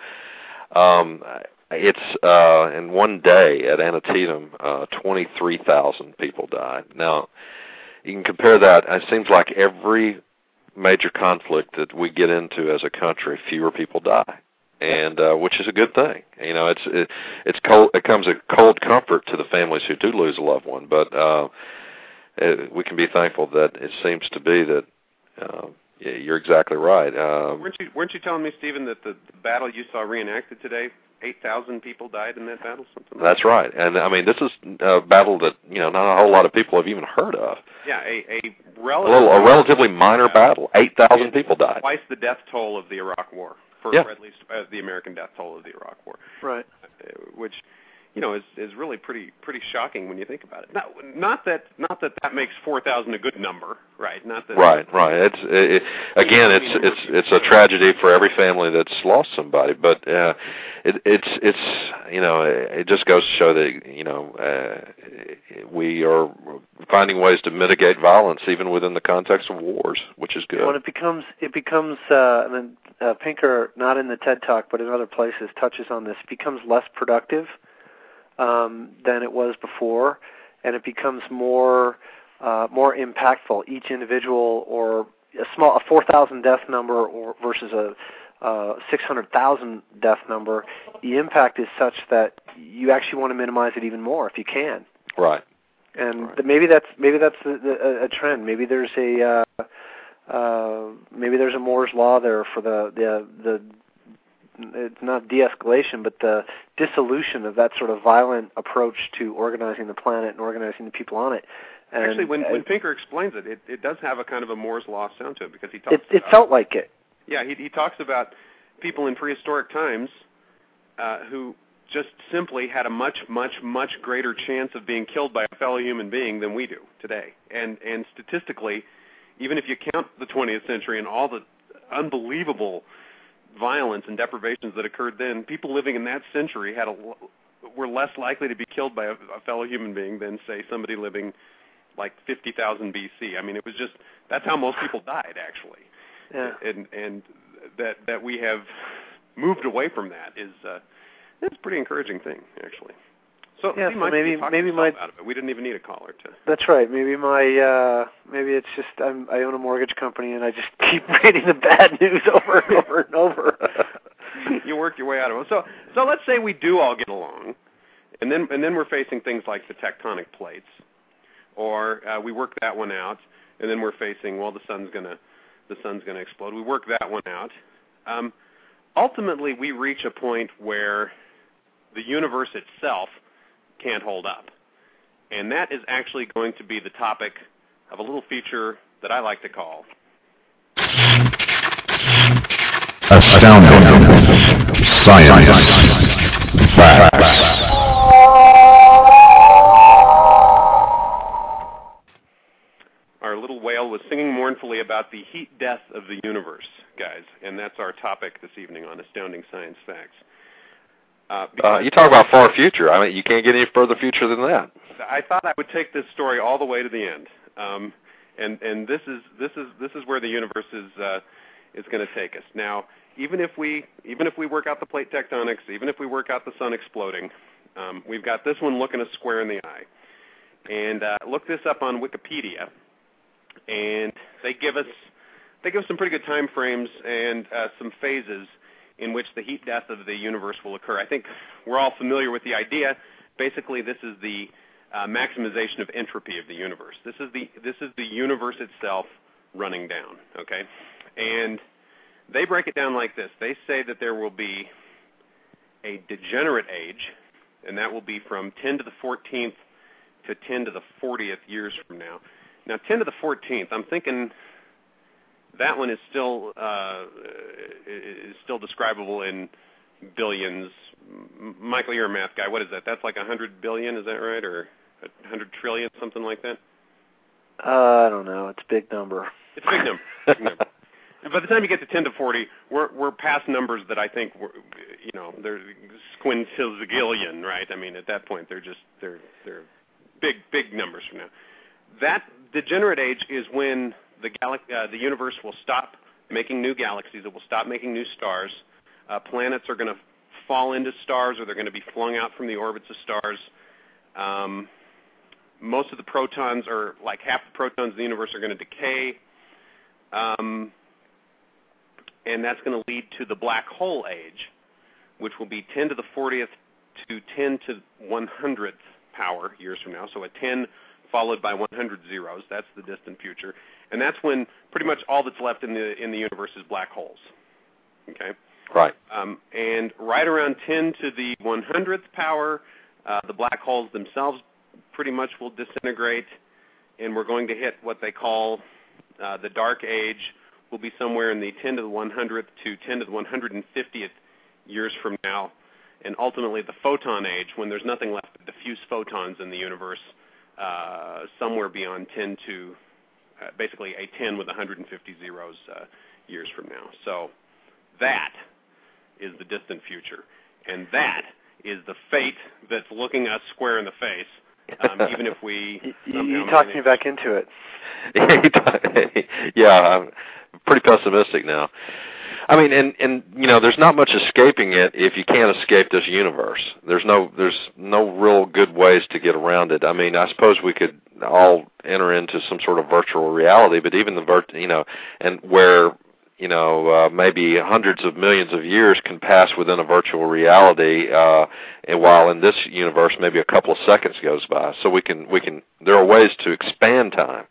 It's in one day at Antietam, 23,000 people died. Now, you can compare that. It seems like every major conflict that we get into as a country, fewer people die, and which is a good thing. It comes a cold comfort to the families who do lose a loved one, but we can be thankful that it seems to be that. Yeah, you're exactly right. Weren't you telling me, Stephen, that the battle you saw reenacted today, 8,000 people died in that battle? That's right. And, this is a battle that, not a whole lot of people have even heard of. Yeah, a relatively minor battle. 8,000 people died. Twice the death toll of the Iraq War, or at least the American death toll of the Iraq War. Right. Which, is really pretty shocking when you think about it. Not that makes 4,000 a good number, right? Not that. Right. It's a tragedy for every family that's lost somebody, but it just goes to show that we are finding ways to mitigate violence even within the context of wars, which is good. When it becomes Pinker, not in the TED Talk but in other places, touches on this. It becomes less productive than it was before, and it becomes more impactful. Each individual, or a 4,000 death number, or versus a 600,000 death number, the impact is such that you actually want to minimize it even more if you can. Right. And maybe that's a trend. Maybe there's a Moore's law there for the it's not de-escalation, but the dissolution of that sort of violent approach to organizing the planet and organizing the people on it. And actually, when Pinker explains it does have a kind of a Moore's Law sound to it, because he talks it felt like it. Yeah, he talks about people in prehistoric times who just simply had a much, much, much greater chance of being killed by a fellow human being than we do today. And statistically, even if you count the 20th century and all the unbelievable violence and deprivations that occurred then, people living in that century were less likely to be killed by a fellow human being than, say, somebody living like 50,000 BC. I mean, it was just, that's how most people died, actually. Yeah. And that we have moved away from that is it's a pretty encouraging thing, actually. So, yeah, so maybe my out of it. We didn't even need a caller to. That's right. Maybe maybe it's just I own a mortgage company and I just keep reading the bad news over and over and over. You work your way out of it. So let's say we do all get along, and then we're facing things like the tectonic plates, or we work that one out, and then we're facing, well, the sun's gonna explode. We work that one out. Ultimately, we reach a point where the universe itself can't hold up. And that is actually going to be the topic of a little feature that I like to call Astounding Science Facts. Our little whale was singing mournfully about the heat death of the universe, guys, and that's our topic this evening on Astounding Science Facts. You talk about far future. I mean, you can't get any further future than that. I thought I would take this story all the way to the end, and this is where the universe is going to take us. Now, even if we work out the plate tectonics, even if we work out the sun exploding, we've got this one looking us square in the eye. And look this up on Wikipedia, and they give us some pretty good time frames and some phases in which the heat death of the universe will occur. I think we're all familiar with the idea. Basically, this is the maximization of entropy of the universe. This is the universe itself running down, okay? And they break it down like this. They say that there will be a degenerate age, and that will be from 10 to the 14th to 10 to the 40th years from now. Now, 10 to the 14th, I'm thinking that one is still describable in billions. Michael, you're a math guy. What is that? That's like 100 billion, is that right? Or 100 trillion, something like that? I don't know. It's a big number. It's a big number. Big number. And by the time you get to 10 to 40, we're past numbers that I think they're quintillion, right? I mean, at that point, they're big numbers from now. That degenerate age is when the universe will stop making new galaxies. It will stop making new stars. Planets are going to fall into stars, or they're going to be flung out from the orbits of stars. Most of the protons, or like half the protons in the universe, are going to decay. And that's going to lead to the black hole age, which will be 10 to the 40th to 10 to 100th power years from now. So a 10 followed by 100 zeros. That's the distant future. And that's when pretty much all that's left in the universe is black holes. Okay? Right. And right around 10 to the 100th power, the black holes themselves pretty much will disintegrate, and we're going to hit what they call the dark age. Will be somewhere in the 10 to the 100th to 10 to the 150th years from now, and ultimately the photon age, when there's nothing left but diffuse photons in the universe, somewhere beyond 10 to basically a 10 with 150 zeros years from now. So that is the distant future, and that is the fate that's looking us square in the face. Even if we you talked me back into it. Yeah, I'm pretty pessimistic now. I mean, and there's not much escaping it if you can't escape this universe. There's no real good ways to get around it. I mean, I suppose we could all enter into some sort of virtual reality, but even and where maybe hundreds of millions of years can pass within a virtual reality, and while in this universe maybe a couple of seconds goes by. So we can. There are ways to expand time,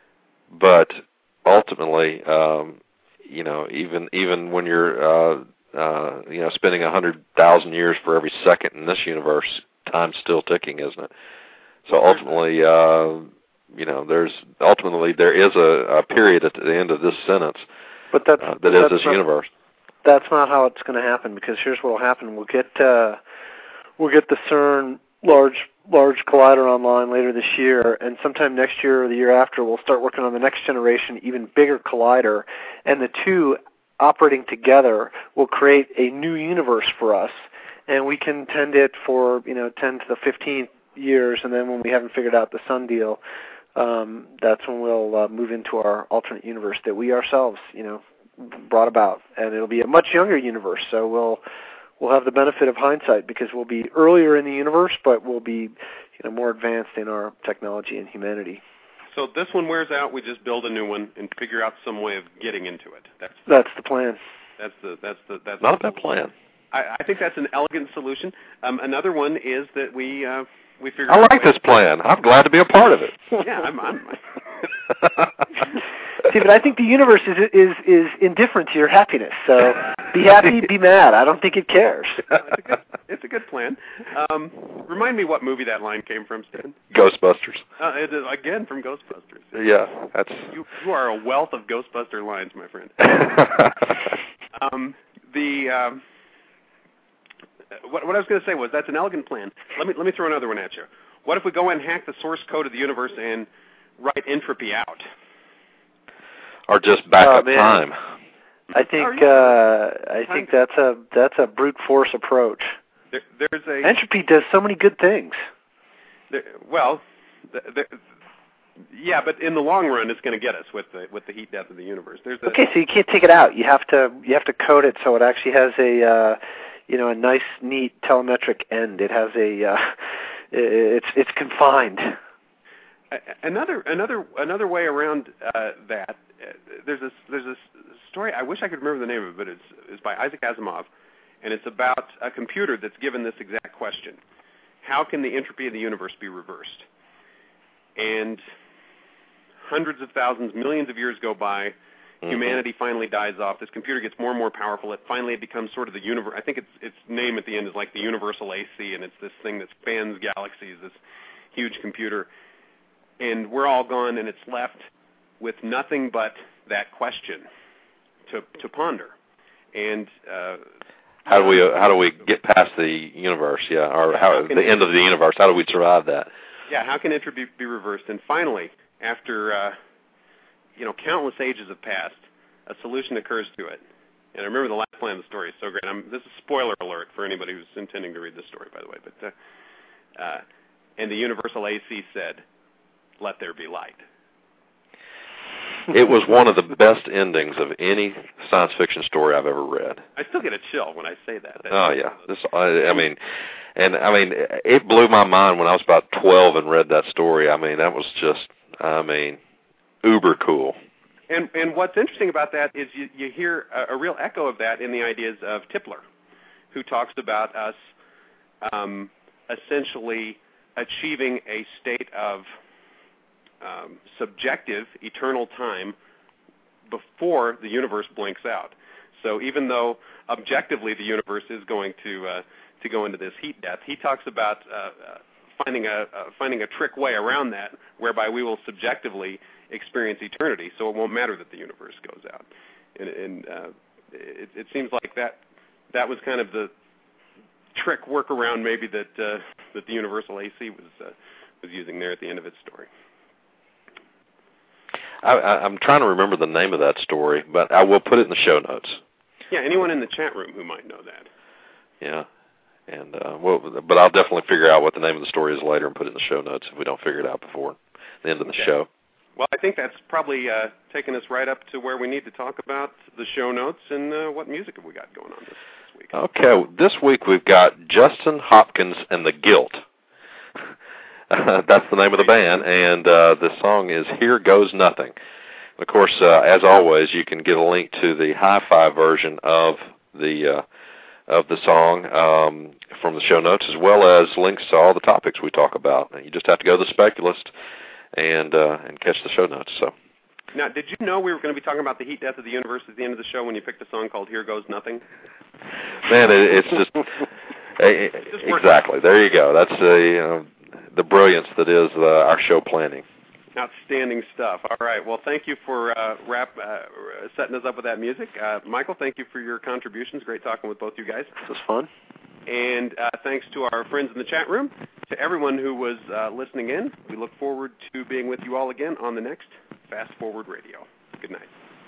but ultimately, even when you're spending 100,000 years for every second in this universe, time's still ticking, isn't it? So ultimately, there is a period at the end of this sentence, but that is this universe. That's not how it's going to happen, because here's what will happen: we'll get the CERN Large Collider online later this year, and sometime next year or the year after, we'll start working on the next generation, even bigger collider, and the two operating together will create a new universe for us, and we can tend it for 10 to the 15th years, and then when we haven't figured out the sun deal, that's when we'll move into our alternate universe that we ourselves brought about, and it'll be a much younger universe. So we'll have the benefit of hindsight, because we'll be earlier in the universe, but we'll be more advanced in our technology and humanity. So this one wears out, we just build a new one and figure out some way of getting into it. That's the plan. That's not a bad plan. I think that's an elegant solution. Another one is that we figure. I like this plan. I'm glad to be a part of it. Yeah, I'm See, but I think the universe is indifferent to your happiness. So be happy, be mad. I don't think it cares. It's a good plan. Remind me what movie that line came from, Stan. Ghostbusters. It is again from Ghostbusters. Yeah, that's. You are a wealth of Ghostbuster lines, my friend. What I was going to say was that's an elegant plan. Let me throw another one at you. What if we go and hack the source code of the universe and write entropy out? Or just back up time. I think that's a brute force approach. Entropy does so many good things. Yeah, but in the long run, it's going to get us with the heat death of the universe. Okay, so you can't take it out. You have to code it so it actually has a nice, neat telemetric end. It has it's confined. Another way around that. There's a story. I wish I could remember the name of it, but it's by Isaac Asimov, and it's about a computer that's given this exact question: how can the entropy of the universe be reversed? And hundreds of thousands, millions of years go by. Mm-hmm. Humanity finally dies off. This computer gets more and more powerful. It becomes sort of the universe. I think its name at the end is like the Universal AC, and it's this thing that spans galaxies. This huge computer, and we're all gone, and it's left with nothing but that question to ponder. And how do we get past the universe? Yeah, or the end of the universe? How do we survive that? Yeah, how can entropy be reversed? And finally, after countless ages have passed, a solution occurs to it. And I remember the last line of the story is so great. This is spoiler alert for anybody who's intending to read this story, by the way. But and the Universal AC said, "Let there be light." It was one of the best endings of any science fiction story I've ever read. I still get a chill when I say that. Oh yeah, it blew my mind when I was about 12 and read that story. That was just, uber cool. And what's interesting about that is you hear a real echo of that in the ideas of Tipler, who talks about us essentially achieving a state of subjective eternal time before the universe blinks out. So even though objectively the universe is going to go into this heat death, he talks about finding a trick way around that, whereby we will subjectively experience eternity. So it won't matter that the universe goes out. And it seems like that was kind of the trick workaround maybe that the Universal AC was using there at the end of its story. I'm trying to remember the name of that story, but I will put it in the show notes. Yeah, anyone in the chat room who might know that. Yeah, and but I'll definitely figure out what the name of the story is later and put it in the show notes if we don't figure it out before the end of the show. Well, I think that's probably taking us right up to where we need to talk about the show notes and what music have we got going on this week. Okay, this week we've got Justin Hopkins and the Guilt. That's the name of the band, and the song is Here Goes Nothing. Of course, as always, you can get a link to the hi-fi version of the song from the show notes, as well as links to all the topics we talk about. You just have to go to The Speculist and catch the show notes. So Now, did you know we were going to be talking about the heat death of the universe at the end of the show when you picked a song called Here Goes Nothing? Man, it's just... exactly. There you go. That's the brilliance that is our show planning. Outstanding stuff. All right. Well, thank you for setting us up with that music. Michael, thank you for your contributions. Great talking with both you guys. This was fun. And thanks to our friends in the chat room, to everyone who was listening in. We look forward to being with you all again on the next Fast Forward Radio. Good night.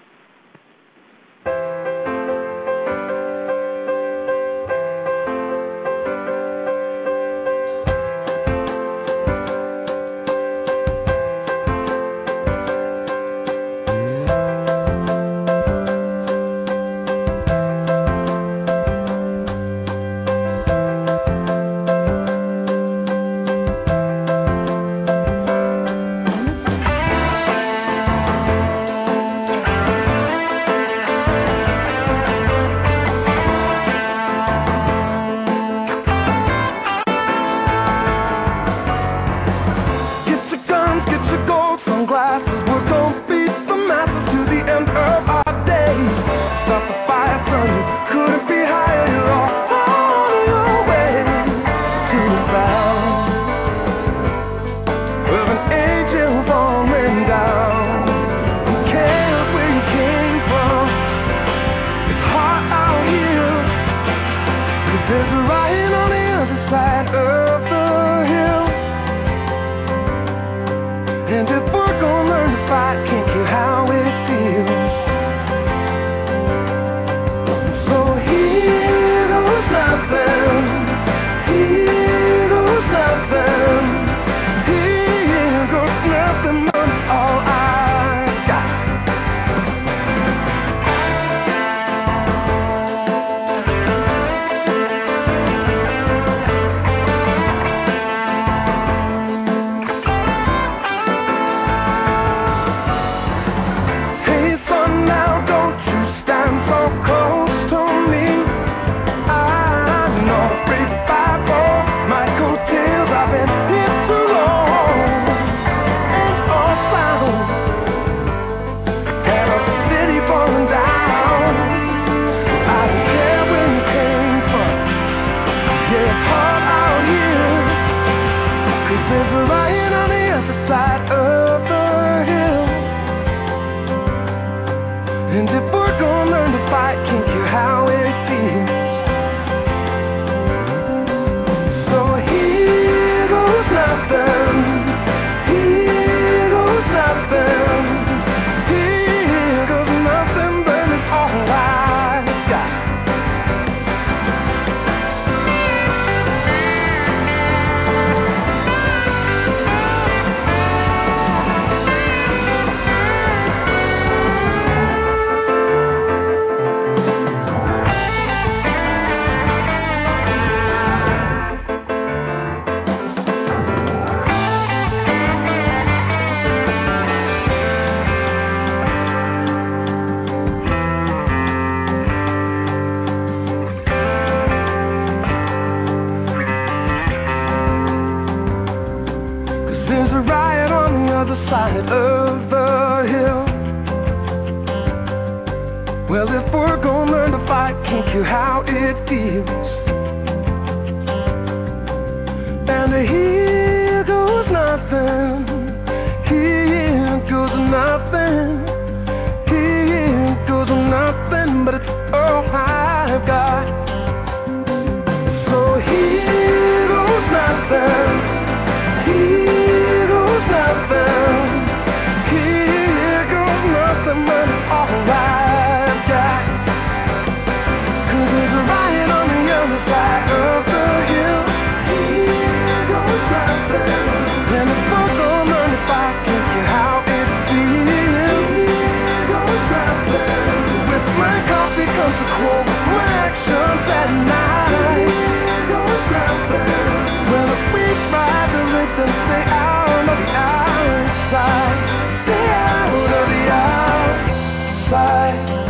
side of the hill. Well, if we're gonna learn to fight, can't you how it feels? And here goes nothing, here goes nothing, here goes nothing, but it's all I've got. So here goes nothing, here goes nothing, here goes nothing, but it's all I've got. 'Cause there's a riot on the other side of the hill. Here goes nothing, and if we're gonna learn to fight, can't you how it feels? Here goes nothing. With my coffee comes a quote, my actions at night. Here goes nothing. Well, if we try to make them stay out of the outside, stay out of the outside.